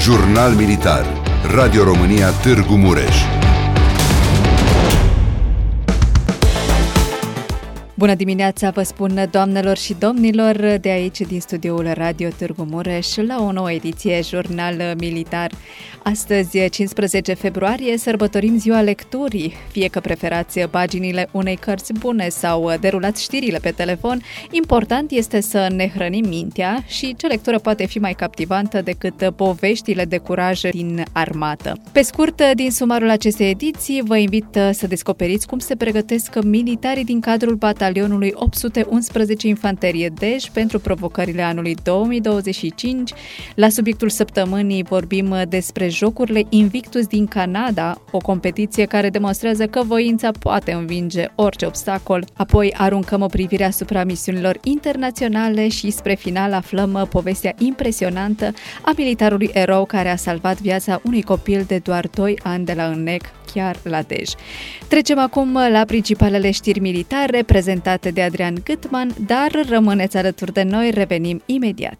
Jurnal Militar. Radio România Târgu Mureș. Bună dimineața, vă spun doamnelor și domnilor, de aici din studioul Radio Târgu Mureș la o nouă ediție Jurnal Militar. Astăzi, 15 februarie, sărbătorim ziua lecturii. Fie că preferați paginile unei cărți bune sau derulați știrile pe telefon, important este să ne hrănim mintea și ce lectură poate fi mai captivantă decât poveștile de curaj din armată. Pe scurt, din sumarul acestei ediții, vă invit să descoperiți cum se pregătesc militarii din cadrul batalionului 811 Infanterie Dej pentru provocările anului 2025. La subiectul săptămânii vorbim despre Jocurile Invictus din Canada, o competiție care demonstrează că voința poate învinge orice obstacol. Apoi aruncăm o privire asupra misiunilor internaționale și spre final aflăm povestea impresionantă a militarului erou care a salvat viața unui copil de doar 2 ani de la înnec, chiar la Dej. Trecem acum la principalele știri militare prezentate de Adrian Gâtman, dar rămâneți alături de noi, revenim imediat.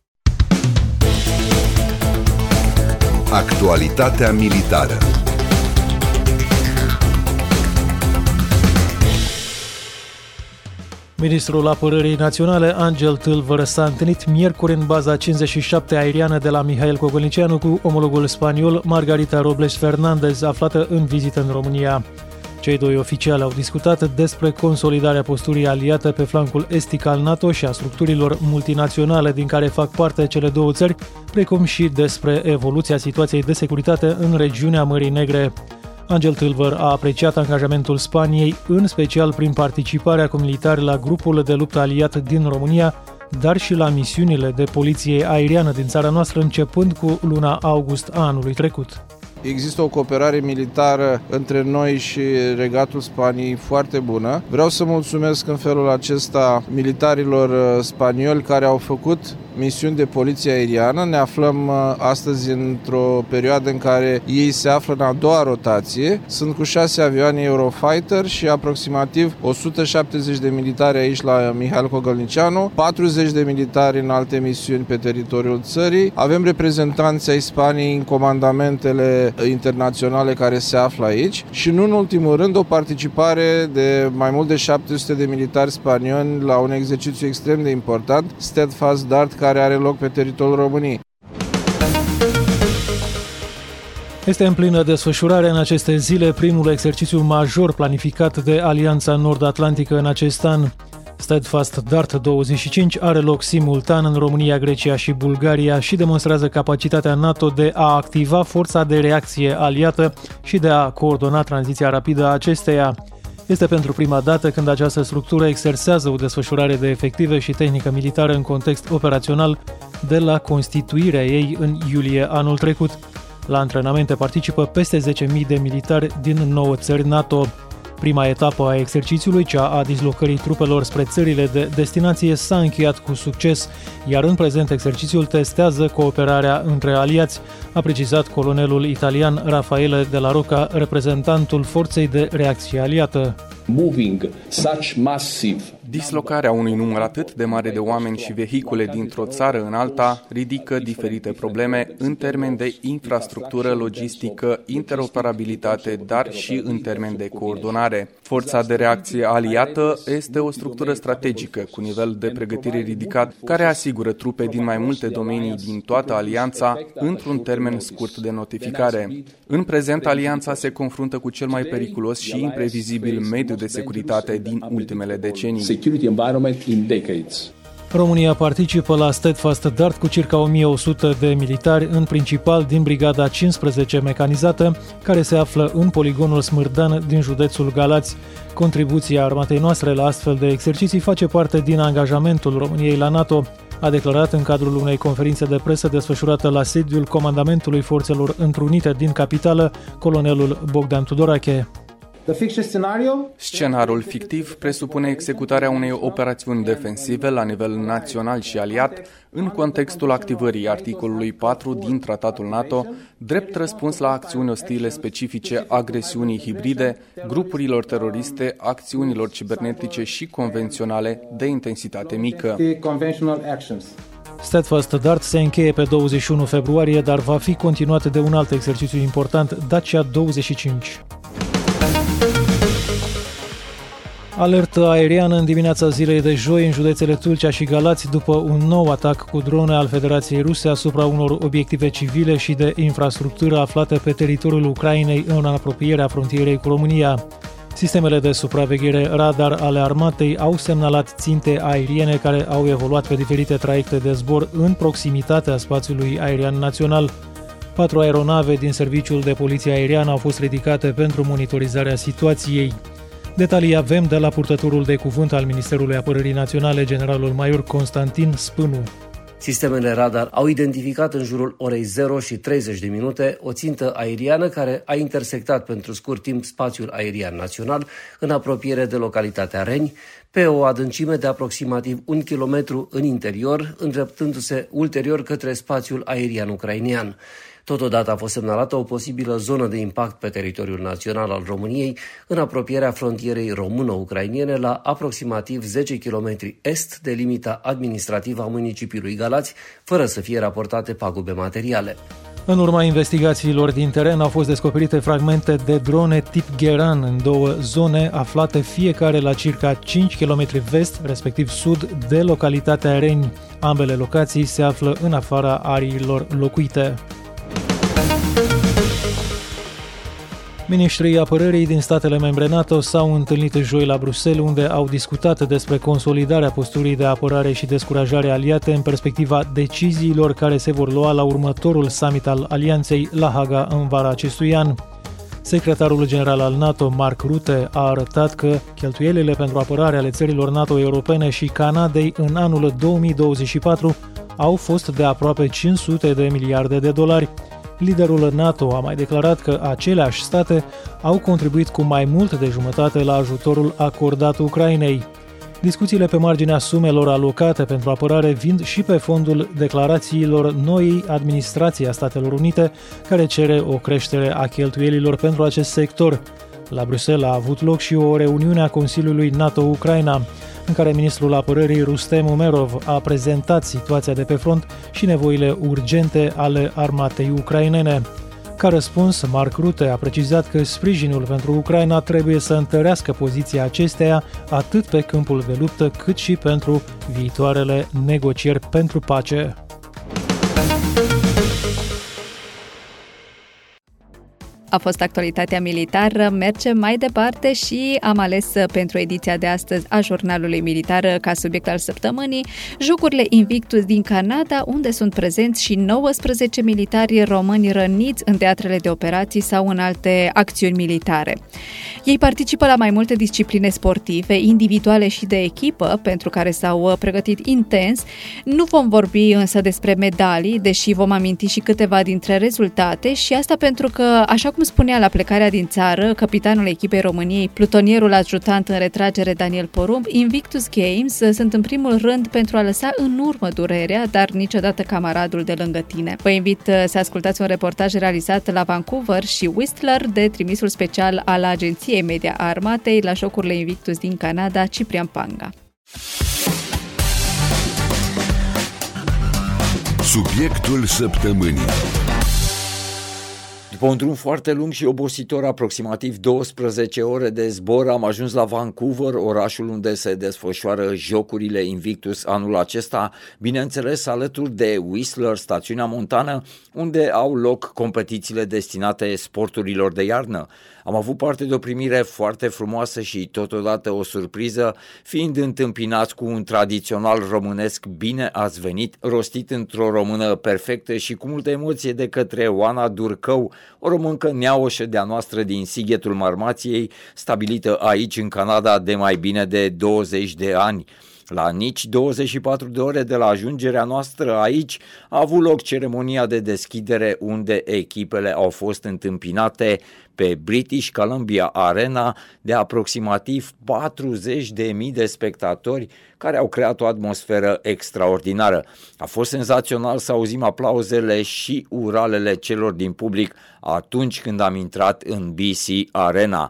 Actualitatea militară. Ministrul Apărării Naționale, Angel Tâlvăr, s-a întâlnit miercuri în baza 57 aeriană de la Mihail Cogălnicianu cu omologul spaniol Margarita Robles Fernandez, aflată în vizită în România. Cei doi oficiali au discutat despre consolidarea posturii aliate pe flancul estic al NATO și a structurilor multinaționale din care fac parte cele două țări, precum și despre evoluția situației de securitate în regiunea Mării Negre. Angel Tâlvăr a apreciat angajamentul Spaniei, în special prin participarea cu militari la grupul de luptă aliat din România, dar și la misiunile de poliție aeriană din țara noastră, începând cu luna august a anului trecut. Există o cooperare militară între noi și Regatul Spaniei foarte bună. Vreau să mulțumesc în felul acesta militarilor spanioli care au făcut misiuni de poliție aeriană. Ne aflăm astăzi într-o perioadă în care ei se află în a doua rotație. Sunt cu 6 avioane Eurofighter și aproximativ 170 de militari aici la Mihail Cogălnicianu, 40 de militari în alte misiuni pe teritoriul țării. Avem reprezentanți ai Spaniei în comandamentele internaționale care se află aici și, nu în ultimul rând, o participare de mai mult de 700 de militari spanioli la un exercițiu extrem de important, Steadfast Dart, care are loc pe teritoriul României. Este în plină desfășurare în aceste zile primul exercițiu major planificat de Alianța Nord-Atlantică în acest an. Steadfast Dart 25 are loc simultan în România, Grecia și Bulgaria și demonstrează capacitatea NATO de a activa forța de reacție aliată și de a coordona tranziția rapidă a acesteia. Este pentru prima dată când această structură exersează o desfășurare de efective și tehnică militară în context operațional de la constituirea ei în iulie anul trecut. La antrenamente participă peste 10.000 de militari din 9 țări NATO. Prima etapă a exercițiului, cea a dislocării trupelor spre țările de destinație, s-a încheiat cu succes, iar în prezent exercițiul testează cooperarea între aliați, a precizat colonelul italian Raffaele de la Rocca, reprezentantul forței de reacție aliată. Dislocarea unui număr atât de mare de oameni și vehicule dintr-o țară în alta ridică diferite probleme în termen de infrastructură, logistică, interoperabilitate, dar și în termen de coordonare. Forța de reacție aliată este o structură strategică cu nivel de pregătire ridicat, care asigură trupe din mai multe domenii din toată alianța într-un termen scurt de notificare. În prezent, alianța se confruntă cu cel mai periculos și imprevizibil mediu de securitate din ultimele decenii. România participă la Steadfast Dart cu circa 1100 de militari, în principal din brigada 15 mecanizată, care se află în poligonul Smârdan din județul Galați. Contribuția armatei noastre la astfel de exerciții face parte din angajamentul României la NATO, a declarat în cadrul unei conferințe de presă desfășurată la sediul Comandamentului Forțelor Întrunite din capitală, colonelul Bogdan Tudorache. Scenariul fictiv presupune executarea unei operațiuni defensive la nivel național și aliat în contextul activării articolului 4 din Tratatul NATO, drept răspuns la acțiuni ostile specifice agresiunii hibride, grupurilor teroriste, acțiunilor cibernetice și convenționale de intensitate mică. Steadfast Dart se încheie pe 21 februarie, dar va fi continuat de un alt exercițiu important, Dacia 25. Alertă aeriană în dimineața zilei de joi în județele Tulcea și Galați după un nou atac cu drone al Federației Ruse asupra unor obiective civile și de infrastructură aflate pe teritoriul Ucrainei în apropierea frontierei cu România. Sistemele de supraveghere radar ale armatei au semnalat ținte aeriene care au evoluat pe diferite traiecte de zbor în proximitatea spațiului aerian național. 4 aeronave din Serviciul de Poliție Aeriană au fost ridicate pentru monitorizarea situației. Detalii avem de la purtătorul de cuvânt al Ministerului Apărării Naționale, generalul major Constantin Spânu. Sistemele radar au identificat în jurul orei 0 și 30 de minute o țintă aeriană care a intersectat pentru scurt timp spațiul aerian național în apropiere de localitatea Reni, pe o adâncime de aproximativ 1 kilometru în interior, îndreptându-se ulterior către spațiul aerian ucrainean. Totodată a fost semnalată o posibilă zonă de impact pe teritoriul național al României, în apropierea frontierei româno-ucrainene, la aproximativ 10 km est de limita administrativă a municipiului Galați, fără să fie raportate pagube materiale. În urma investigațiilor din teren au fost descoperite fragmente de drone tip Geran în 2 zone aflate fiecare la circa 5 km vest, respectiv sud, de localitatea Reni. Ambele locații se află în afara ariilor locuite. Ministrii apărării din statele membre NATO s-au întâlnit joi la Bruxelles, unde au discutat despre consolidarea posturii de apărare și descurajare aliate în perspectiva deciziilor care se vor lua la următorul summit al Alianței la Haga în vara acestui an. Secretarul general al NATO, Mark Rutte, a arătat că cheltuielile pentru apărare ale țărilor NATO europene și Canadei în anul 2024 au fost de aproape 500 de miliarde de dolari. Liderul NATO a mai declarat că aceleași state au contribuit cu mai mult de jumătate la ajutorul acordat Ucrainei. Discuțiile pe marginea sumelor alocate pentru apărare vin și pe fondul declarațiilor noii administrații a Statelor Unite, care cere o creștere a cheltuielilor pentru acest sector. La Bruxelles a avut loc și o reuniune a Consiliului NATO-Ucraina, în care ministrul apărării Rustem Umerov a prezentat situația de pe front și nevoile urgente ale armatei ucrainene. Ca răspuns, Mark Rutte a precizat că sprijinul pentru Ucraina trebuie să întărească poziția acesteia atât pe câmpul de luptă cât și pentru viitoarele negocieri pentru pace. A fost actualitatea militară, mergem mai departe și am ales pentru ediția de astăzi a Jurnalului Militar ca subiect al săptămânii Jocurile Invictus din Canada, unde sunt prezenți și 19 militari români răniți în teatrele de operații sau în alte acțiuni militare. Ei participă la mai multe discipline sportive, individuale și de echipă, pentru care s-au pregătit intens. Nu vom vorbi însă despre medalii, deși vom aminti și câteva dintre rezultate, și asta pentru că, așa cum spunea la plecarea din țară capitanul echipei României, plutonierul ajutant în retragere Daniel Porumb, Invictus Games sunt în primul rând pentru a lăsa în urmă durerea, dar niciodată camaradul de lângă tine. Vă invit să ascultați un reportaj realizat la Vancouver și Whistler de trimisul special al Agenției Media a Armatei la Jocurile Invictus din Canada, Ciprian Panga. Subiectul săptămânii. După un drum foarte lung și obositor, aproximativ 12 ore de zbor, am ajuns la Vancouver, orașul unde se desfășoară Jocurile Invictus anul acesta, bineînțeles alături de Whistler, stațiunea montană, unde au loc competițiile destinate sporturilor de iarnă. Am avut parte de o primire foarte frumoasă și totodată o surpriză, fiind întâmpinați cu un tradițional românesc "Bine ați venit", rostit într-o română perfectă și cu multă emoție de către Oana Durcău, o româncă neaușă de-a noastră din Sighetul Marmației, stabilită aici în Canada de mai bine de 20 de ani. La nici 24 de ore de la ajungerea noastră aici a avut loc ceremonia de deschidere, unde echipele au fost întâmpinate pe British Columbia Arena de aproximativ 40.000 de spectatori care au creat o atmosferă extraordinară. A fost senzațional să auzim aplauzele și uralele celor din public atunci când am intrat în BC Arena.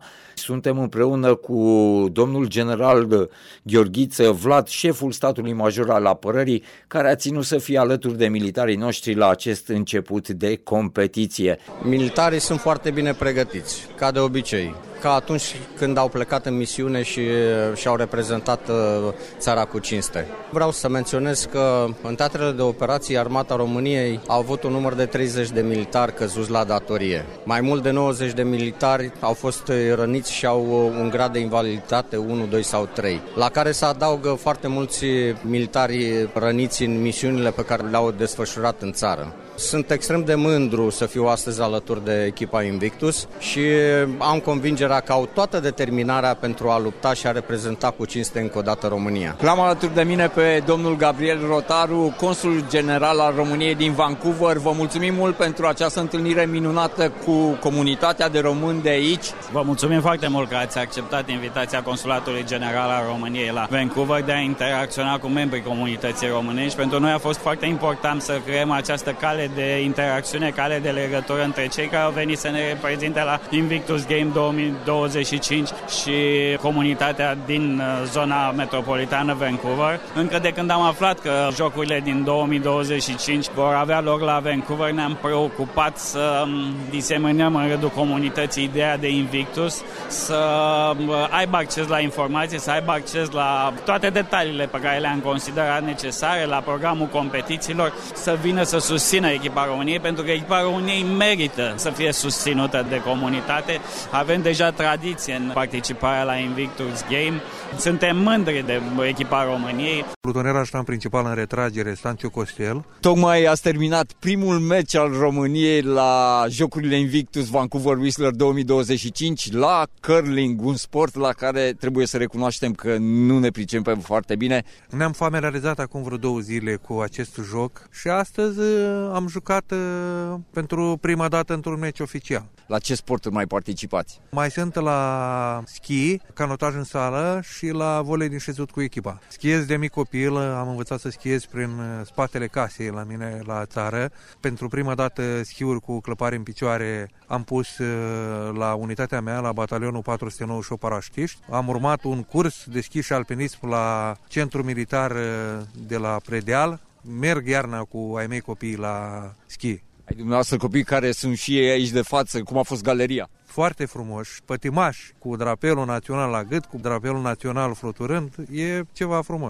suntem împreună cu domnul general Gheorghiță Vlad, șeful statului major al apărării, care a ținut să fie alături de militarii noștri la acest început de competiție. Militarii sunt foarte bine pregătiți, ca de obicei, ca atunci când au plecat în misiune și au reprezentat țara cu cinste. Vreau să menționez că în teatrele de operații Armata României a avut un număr de 30 de militari căzuți la datorie. Mai mult de 90 de militari au fost răniți și au un grad de invaliditate 1, 2 sau 3, la care se adaugă foarte mulți militari răniți în misiunile pe care le-au desfășurat în țară. Sunt extrem de mândru să fiu astăzi alături de echipa Invictus și am convingerea că au toată determinarea pentru a lupta și a reprezenta cu cinste încă o dată România. L-am alături de mine pe domnul Gabriel Rotaru, consul general al României din Vancouver. Vă mulțumim mult pentru această întâlnire minunată cu comunitatea de români de aici. Vă mulțumim foarte mult că ați acceptat invitația Consulatului General al României la Vancouver de a interacționa cu membrii comunității românești. Pentru noi a fost foarte important să creăm această cale de interacțiune, cale de legătură între cei care au venit să ne reprezinte la Invictus Game 2025 și comunitatea din zona metropolitană Vancouver. Încă de când am aflat că jocurile din 2025 vor avea loc la Vancouver, ne-am preocupat să diseminăm în rândul comunității ideea de Invictus, să aibă acces la informații, să aibă acces la toate detaliile pe care le-am considerat necesare, la programul competițiilor, să vină să susțină echipa României, pentru că echipa României merită să fie susținută de comunitate. Avem deja tradiție în participarea la Invictus Game. Suntem mândri de echipa României. Plutonierul ștan principal în retragere, Stanciu Costel. Tocmai ați terminat primul meci al României la Jocurile Invictus Vancouver Whistler 2025 la curling, un sport la care trebuie să recunoaștem că nu ne pricepem foarte bine. Ne-am familiarizat acum vreo 2 zile cu acest joc și astăzi am jucat pentru prima dată într-un meci oficial. La ce sporturi mai participați? Mai sunt la schi, canotaj în sală și la volei din șezut cu echipa. Schiez de mic copil, am învățat să schiez prin spatele casei la mine la țară. Pentru prima dată schiuri cu clăpare în picioare am pus la unitatea mea, la batalionul 498 Paraștiști. Am urmat un curs de schi și alpinism la centru militar de la Predeal. Merg iarna cu ai mei copii la schi. Ai dumneavoastră copii care sunt și ei aici de față. Cum a fost galeria? Foarte frumoși, pătimași, cu drapelul național la gât, cu drapelul național fluturând. E ceva frumos.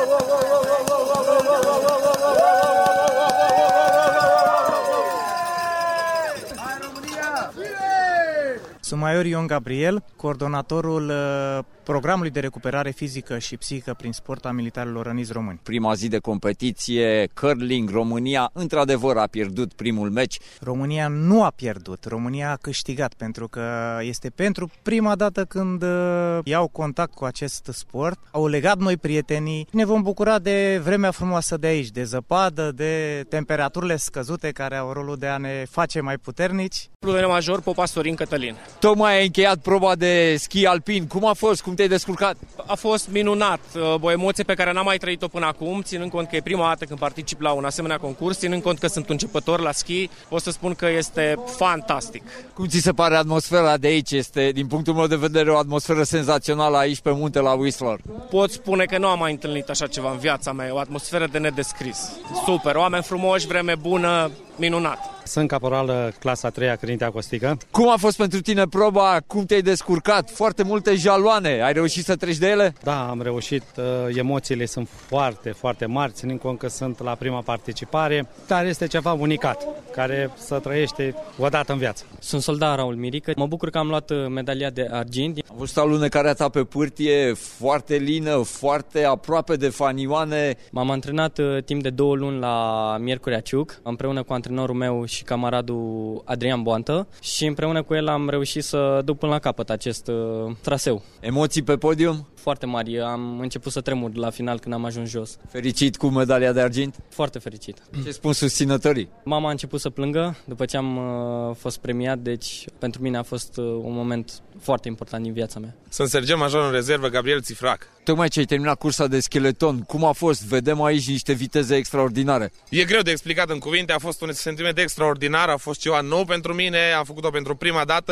Sunt major Ion Gabriel, coordonatorul programului de recuperare fizică și psihică prin sport a militarilor răniți români. Prima zi de competiție, curling, România într-adevăr a pierdut primul meci. România nu a pierdut, România a câștigat, pentru că este pentru prima dată când iau contact cu acest sport. Au legat noi prietenii. Ne vom bucura de vremea frumoasă de aici, de zăpadă, de temperaturile scăzute care au rolul de a ne face mai puternici. Plutonierul major Popa Sorin Cătălin. Tocmai ai încheiat proba de schi alpin. Cum a fost? Cum te-ai descurcat? A fost minunat, o emoție pe care n-am mai trăit-o până acum, ținând cont că e prima dată când particip la un asemenea concurs, ținând cont că sunt începător la schi, pot să spun că este fantastic. Cum ți se pare atmosfera de aici? Este, din punctul meu de vedere, o atmosferă senzațională aici pe munte la Whistler. Pot spune că nu am mai întâlnit așa ceva în viața mea, o atmosferă de nedescris. Super, oameni frumoși, vreme bună, minunat. Sunt caporal clasa 3-a Crintea Costică. Cum a fost pentru tine proba? Cum te-ai descurcat? Foarte multe jaloane. Ai reușit să treci de ele? Da, am reușit. Emoțiile sunt foarte, foarte mari, ținând cont că sunt la prima participare, dar este ceva unicat, care se trăiește o dată în viață. Sunt soldat Raul Mirică. Mă bucur că am luat medalia de argint. Am văzut alunecarea ta pe pârtie, foarte lină, foarte aproape de fanioane. M-am antrenat timp de 2 luni la Miercurea Ciuc, împreună cu antrenorul meu și camaradul Adrian Boantă, și împreună cu el am reușit să duc până la capăt acest traseu. Emoții pe podium? Foarte mari. Am început să tremur la final când am ajuns jos. Fericit cu medalia de argint? Foarte fericit. Ce spun susținătorii? Mama a început să plângă după ce am fost premiat, deci pentru mine a fost un moment foarte important din viața mea. Sunt sergent major în rezervă Gabriel Țifrac. Tocmai ce ai terminat cursa de scheleton, cum a fost? Vedem aici niște viteze extraordinare. E greu de explicat în cuvinte, a fost un sentiment extraordinar, a fost ceva nou pentru mine, am făcut-o pentru prima dată.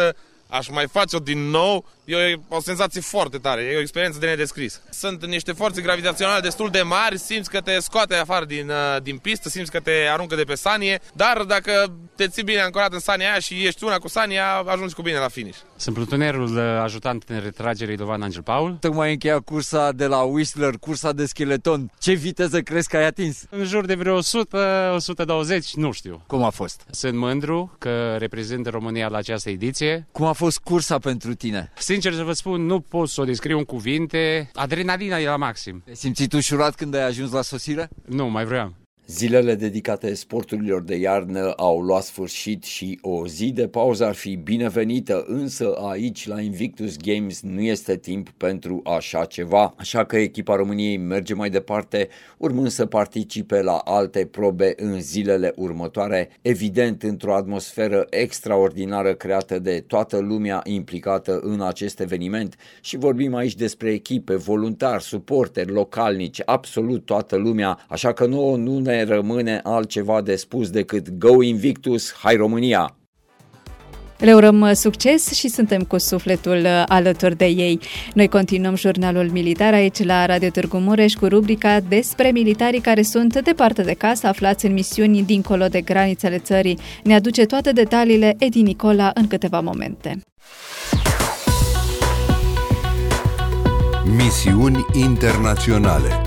aș mai face-o din nou. E o senzație foarte tare, e o experiență de nedescris. Sunt niște forțe gravitaționale destul de mari, simți că te scoate afară din pistă, simți că te aruncă de pe sanie, dar dacă te ții bine ancorat în sania aia și ești una cu sania, ajungi cu bine la finish. Sunt plutonierul ajutant în retragere Idovan Angel Paul. Tocmai încheia cursa de la Whistler, cursa de scheleton. Ce viteză crezi că ai atins? În jur de vreo 100-120, nu știu. Cum a fost? Sunt mândru că reprezint România la această ediție. Cum a fost cursa pentru tine? Sincer să vă spun, nu pot să o descriu în cuvinte. Adrenalina e la maxim. Te-ai simțit ușurat când ai ajuns la sosire? Nu, mai vreau. Zilele dedicate sporturilor de iarnă au luat sfârșit și o zi de pauză ar fi binevenită, însă aici la Invictus Games nu este timp pentru așa ceva, așa că echipa României merge mai departe, urmând să participe la alte probe în zilele următoare, evident într-o atmosferă extraordinară creată de toată lumea implicată în acest eveniment și vorbim aici despre echipe, voluntari, suporteri, localnici, absolut toată lumea, așa că nouă nu ne rămâne altceva de spus decât Go Invictus, hai România! Le urăm succes și suntem cu sufletul alături de ei. Noi continuăm jurnalul militar aici la Radio Târgu Mureș cu rubrica despre militarii care sunt departe de casă, aflați în misiuni dincolo de granițele țării. Ne aduce toate detaliile Edi Nicola în câteva momente. Misiuni internaționale.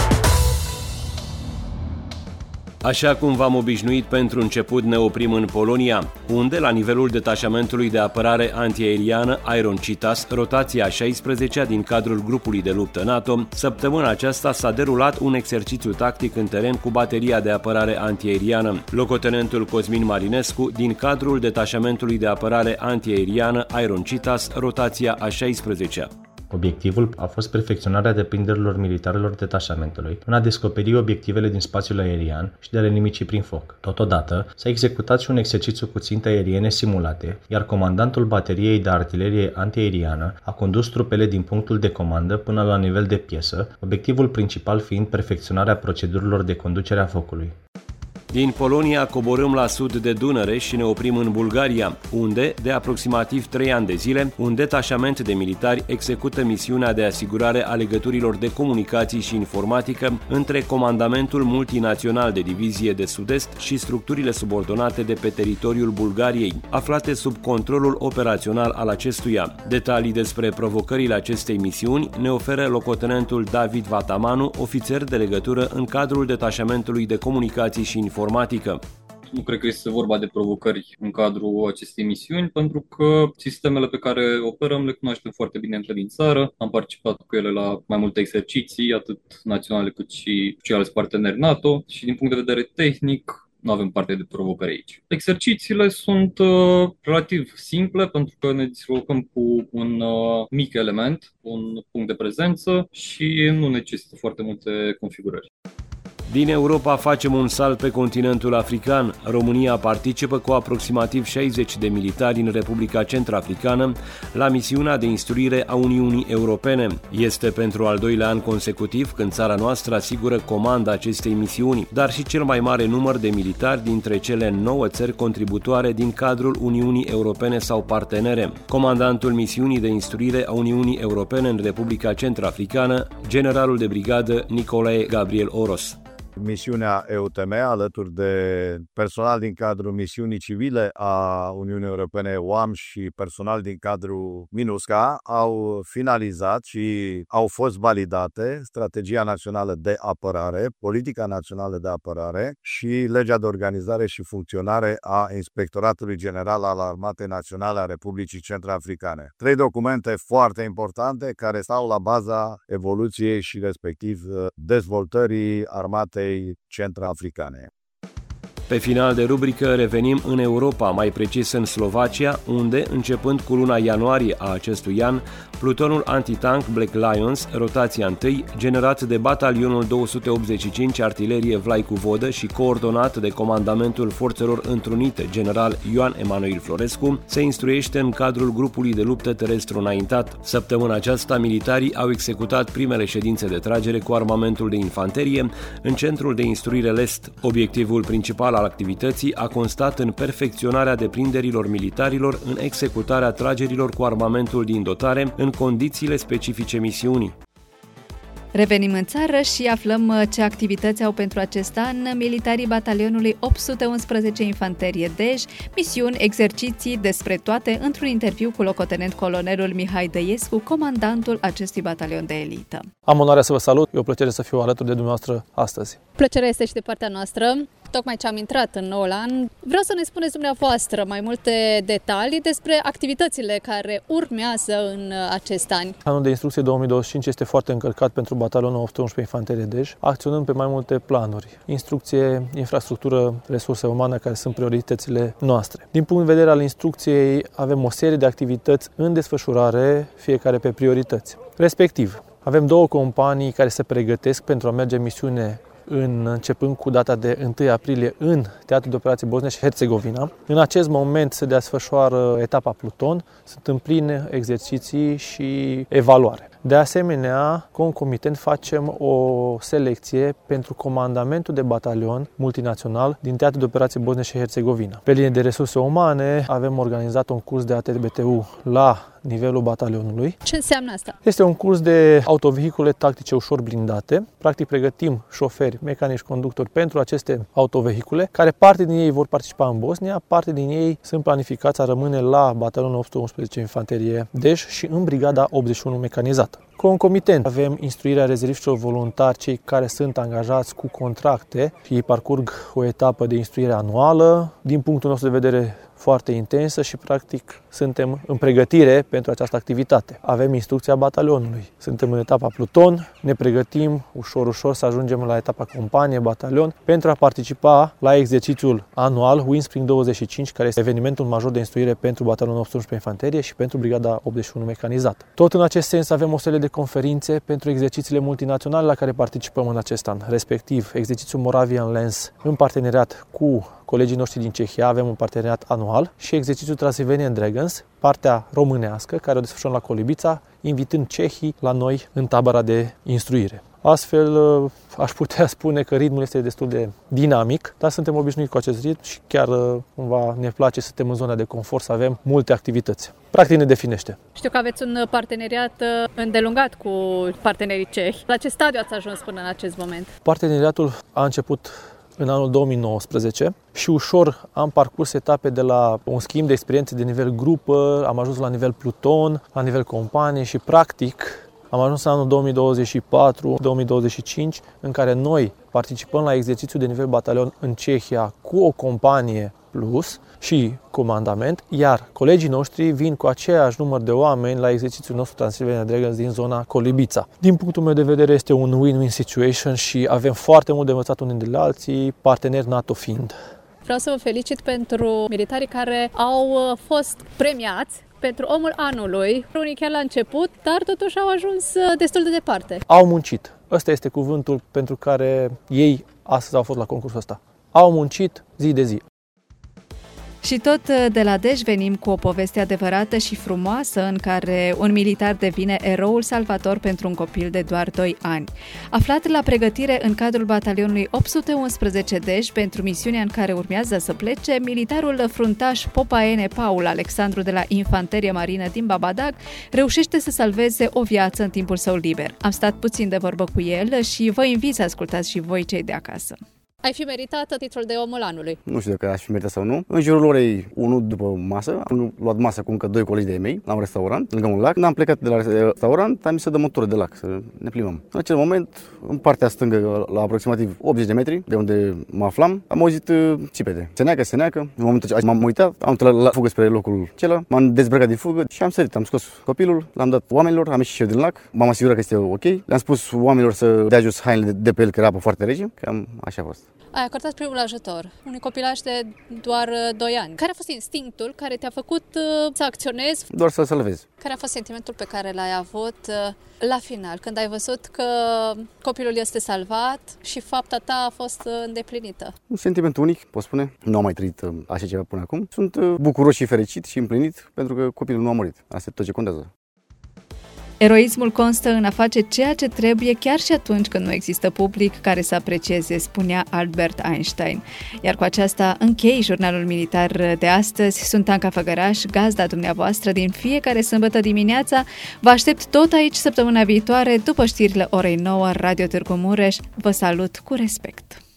Așa cum v-am obișnuit, pentru început ne oprim în Polonia, unde, la nivelul detașamentului de apărare antiaeriană Iron Cheetahs, rotația a 16-a din cadrul grupului de luptă NATO, săptămâna aceasta s-a derulat un exercițiu tactic în teren cu bateria de apărare antiaeriană. Locotenentul Cosmin Marinescu, din cadrul detașamentului de apărare antiaeriană Iron Cheetahs, rotația a 16-a. Obiectivul a fost perfecționarea deprinderilor militarilor detașamentului în a descoperi obiectivele din spațiul aerian și de a le nimici prin foc. Totodată, s-a executat și un exercițiu cu ținte aeriene simulate, iar comandantul bateriei de artilerie antiaeriană a condus trupele din punctul de comandă până la nivel de piesă, obiectivul principal fiind perfecționarea procedurilor de conducere a focului. Din Polonia coborâm la sud de Dunăre și ne oprim în Bulgaria, unde, de aproximativ 3 ani de zile, un detașament de militari execută misiunea de asigurare a legăturilor de comunicații și informatică între Comandamentul Multinațional de Divizie de Sud-Est și structurile subordonate de pe teritoriul Bulgariei, aflate sub controlul operațional al acestuia. Detalii despre provocările acestei misiuni ne oferă locotenentul David Vatamanu, ofițer de legătură în cadrul detașamentului de comunicații și informatică. Nu cred că este vorba de provocări în cadrul acestei misiuni, pentru că sistemele pe care operăm le cunoaștem foarte bine încă din țară. Am participat cu ele la mai multe exerciții, atât naționale cât și ceilalți parteneri NATO și din punct de vedere tehnic nu avem parte de provocări aici. Exercițiile sunt relativ simple pentru că ne dislocăm cu un mic element, un punct de prezență și nu necesită foarte multe configurări. Din Europa facem un salt pe continentul african. România participă cu aproximativ 60 de militari în Republica Centrafricană la misiunea de instruire a Uniunii Europene. Este pentru al doilea an consecutiv când țara noastră asigură comanda acestei misiuni, dar și cel mai mare număr de militari dintre cele 9 țări contributoare din cadrul Uniunii Europene sau partenere. Comandantul misiunii de instruire a Uniunii Europene în Republica Centrafricană, generalul de brigadă Nicolae Gabriel Oros. Misiunea EUTM, alături de personal din cadrul misiunii civile a Uniunii Europene UAM și personal din cadrul MINUSCA, au finalizat și au fost validate Strategia Națională de Apărare, Politica Națională de Apărare și Legea de Organizare și Funcționare a Inspectoratului General al Armatei Naționale a Republicii Centrafricane. 3 documente foarte importante care stau la baza evoluției și respectiv dezvoltării armatei centrafricane. Pe final de rubrică revenim în Europa, mai precis în Slovacia, unde, începând cu luna ianuarie a acestui an, plutonul antitank Black Lions, rotația 1, generat de batalionul 285 artilerie Vlaicu Vodă și coordonat de comandamentul forțelor întrunite general Ioan Emanuel Florescu, se instruiește în cadrul grupului de luptă terestru înaintat. Săptămâna aceasta, militarii au executat primele ședințe de tragere cu armamentul de infanterie în centrul de instruire Lest. Obiectivul principal al activității a constat în perfecționarea deprinderilor militarilor în executarea tragerilor cu armamentul din dotare în condițiile specifice misiunii. Revenim în țară și aflăm ce activități au pentru acest an militarii batalionului 811 Infanterie Dej, misiuni, exerciții, despre toate într-un interviu cu locotenent colonelul Mihai Dăiescu, comandantul acestui batalion de elită. Am onoarea să vă salut, e o plăcere să fiu alături de dumneavoastră astăzi. Plăcerea este și de partea noastră. Tocmai ce am intrat în noul an, vreau să ne spuneți dumneavoastră mai multe detalii despre activitățile care urmează în acest an. Anul de instrucție 2025 este foarte încărcat pentru batalionul 811 Infanterie Dej, acționând pe mai multe planuri. Instrucție, infrastructură, resurse umane, care sunt prioritățile noastre. Din punct de vedere al instrucției, avem o serie de activități în desfășurare, fiecare pe priorități. Respectiv, avem 2 companii care se pregătesc pentru a merge în misiune începând cu data de 1 aprilie în Teatrul de Operații Bosnia și Herțegovina. În acest moment se desfășoară etapa Pluton, sunt în pline exerciții și evaluare. De asemenea, concomitent facem o selecție pentru comandamentul de batalion multinațional din Teatrul de Operații Bosnia și Herțegovina. Pe linie de resurse umane avem organizat un curs de ATBTU la nivelul batalionului. Ce înseamnă asta? Este un curs de autovehicule tactice ușor blindate. Practic pregătim șoferi, mecanici, conductori pentru aceste autovehicule, care parte din ei vor participa în Bosnia, parte din ei sunt planificați a rămâne la batalionul 811 Infanterie Dej și în brigada 81 mecanizată. Concomitent avem instruirea rezerviștilor voluntari, cei care sunt angajați cu contracte și ei parcurg o etapă de instruire anuală, din punctul nostru de vedere foarte intensă și practic suntem în pregătire pentru această activitate. Avem instrucția batalionului. Suntem în etapa Pluton, ne pregătim ușor să ajungem la etapa companie, batalion, pentru a participa la exercițiul anual Windspring 25, care este evenimentul major de instruire pentru batalionul 811 Infanterie și pentru brigada 81 mecanizată. Tot în acest sens avem o serie de conferințe pentru exercițiile multinaționale la care participăm în acest an, respectiv exercițiul Moravian Lens în parteneriat cu colegii noștri din Cehia, avem un parteneriat anual, și exercițiul Transylvanian Dragons, partea românească, care o desfășurăm la Colibița, invitând cehii la noi în tabăra de instruire. Astfel, aș putea spune că ritmul este destul de dinamic, dar suntem obișnuiți cu acest ritm și chiar cumva ne place să suntem în zona de confort, să avem multe activități. Practic ne definește. Știu că aveți un parteneriat îndelungat cu partenerii cehi. La ce stadiu ați ajuns până în acest moment? Parteneriatul a început în anul 2019 și ușor am parcurs etape de la un schimb de experiențe de nivel grupă, am ajuns la nivel pluton, la nivel companie și practic am ajuns în anul 2024-2025 în care noi participăm la exercițiul de nivel batalion în Cehia cu o companie plus și comandament, iar colegii noștri vin cu aceeași număr de oameni la exercițiul nostru Transylvania Dragons din zona Colibița. Din punctul meu de vedere este un win-win situation și avem foarte mult de învățat unii de la alții, parteneri NATO fiind. Vreau să vă felicit pentru militarii care au fost premiați pentru omul anului, unii chiar la început, dar totuși au ajuns destul de departe. Au muncit. Ăsta este cuvântul pentru care ei astăzi au fost la concursul ăsta. Au muncit zi de zi. Și tot de la Dej venim cu o poveste adevărată și frumoasă în care un militar devine eroul salvator pentru un copil de doar 2 ani. Aflat la pregătire în cadrul batalionului 811 Dej pentru misiunea în care urmează să plece, militarul fruntaș Popaene Paul Alexandru de la Infanterie Marină din Babadag reușește să salveze o viață în timpul său liber. Am stat puțin de vorbă cu el și vă invit să ascultați și voi cei de acasă. Ai fi meritat titlul de omul anului? Nu știu dacă aș fi meritat sau nu. În jurul orei 1 după masă, am luat masă cu încă 2 colegi de-ai mei la un restaurant, lângă un lac. Când am plecat de la restaurant, am zis să dăm o tură de lac, să ne plimbăm. În acel moment, în partea stângă, la aproximativ 80 de metri de unde mă aflam, am auzit țipete. Se neacă. În momentul ce m-am uitat, am uitat la fugă spre locul acela, m-am dezbrăcat din fugă și am sărit. Am scos copilul, l-am dat oamenilor, am ieșit și eu din lac, m-am asigurat că este ok. Le-am spus oamenilor să dea jos hainele de pe el, că era apă foarte rece, cam așa a fost. Ai acordat primul ajutor unui copilaj de doar 2 ani. Care a fost instinctul care te-a făcut să acționezi? Doar să-l salvezi. Care a fost sentimentul pe care l-ai avut la final, când ai văzut că copilul este salvat și fapta ta a fost îndeplinită? Un sentiment unic, pot spune. Nu am mai trăit așa ceva până acum. Sunt bucuros și fericit și împlinit pentru că copilul nu a murit. Asta e tot ce contează. Eroismul constă în a face ceea ce trebuie chiar și atunci când nu există public care să aprecieze, spunea Albert Einstein. Iar cu aceasta închei jurnalul militar de astăzi. Sunt Anca Făgăraș, gazda dumneavoastră din fiecare sâmbătă dimineața. Vă aștept tot aici săptămâna viitoare, după știrile orei 9, Radio Târgu Mureș. Vă salut cu respect!